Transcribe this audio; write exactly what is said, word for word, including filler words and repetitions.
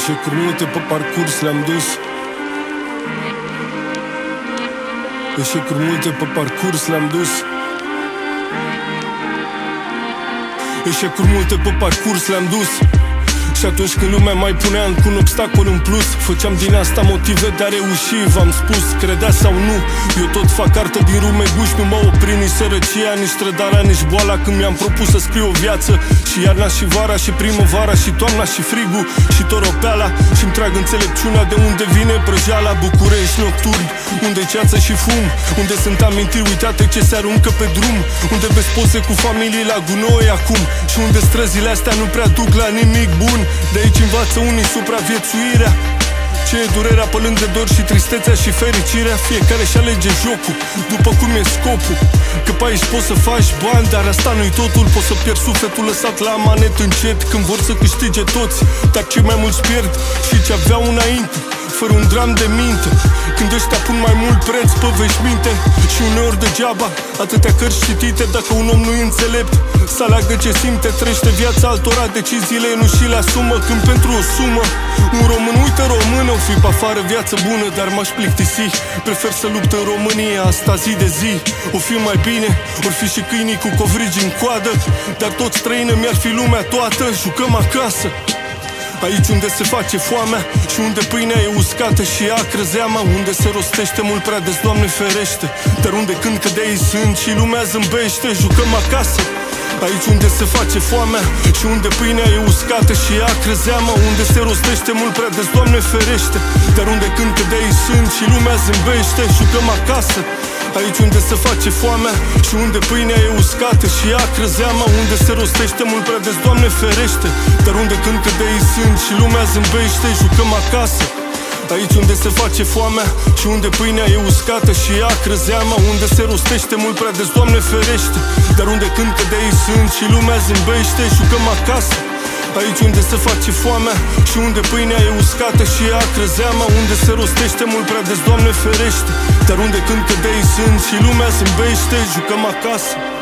Eșecuri multe pe parcurs le-am dus. Eșecuri multe pe parcurs le-am dus. Eșecuri multe pe parcurs le-am dus. Și atunci când lumea mai punea încă un obstacol în plus, făceam din asta motive de a reuși. V-am spus, credea sau nu, eu tot fac artă din rumeguș. Nu m-a oprit nici sărăcia, nici trădarea, nici boala, când mi-am propus să scriu o viață. Și iarna și vara și primăvara și toamna și frigul și toropeala. Și-mi trag înțelepciunea de unde vine prăjeala. București nocturni, unde ceață și fum, unde sunt amintiri uitate ce se aruncă pe drum, unde vezi poze cu familii la gunoi acum, și unde străzile astea nu prea duc la nimic bun. De aici învață unii supraviețuirea. Ce e durerea pe lângă dor și tristețea și fericirea. Fiecare și alege jocul după cum e scopul. Că pe aici poți să faci bani, dar asta nu-i totul. Poți să pierzi sufletul lăsat la manet încet, când vor să câștige toți, dar cei mai mulți pierd și ce aveau înainte, fără un dram de minte. Când ăștia pun mai mult preț pe veșminte și uneori degeaba atâtea cărți citite. Dacă un om nu-i înțelept să aleagă ce simte, trăiește viața altora, deciziile nu și le asumă. Când pentru o sumă un român uită română, o fi pe afară viață bună, dar m-aș plictisi. Prefer să lupt în România asta zi de zi. O fi mai bine, or fi și câinii cu covrigi în coadă, dar tot străină mi-ar fi lumea toată. Jucăm acasă, aici unde se face foamea și unde pâinea e uscată și acră zeama, unde se rostește mult prea des, Doamne ferește, dar unde când cădei sunt și lumea zâmbește. Jucăm acasă, aici unde se face foamea și unde pâinea e uscată și acră zeama, unde se rostește mult prea des, Doamne ferește, dar unde când cădei sunt și lumea zâmbește. Jucăm acasă, aici unde se face foamea și unde pâinea e uscată și acră zeama, unde se rostește mult prea des, Doamne ferește, dar unde când cădei sunt și lumea zâmbește. Jucăm acasă, aici unde se face foamea și unde pâinea e uscată și acră zeama, unde se rostește mult prea des, Doamne ferește, dar unde când cădei sunt și lumea zâmbește. Jucăm acasă, aici unde se face foamea și unde pâinea e uscată și acră zeama, unde se rostește mult prea des, Doamne ferește, dar unde când cădei sunt și lumea zâmbește. Jucăm acasă.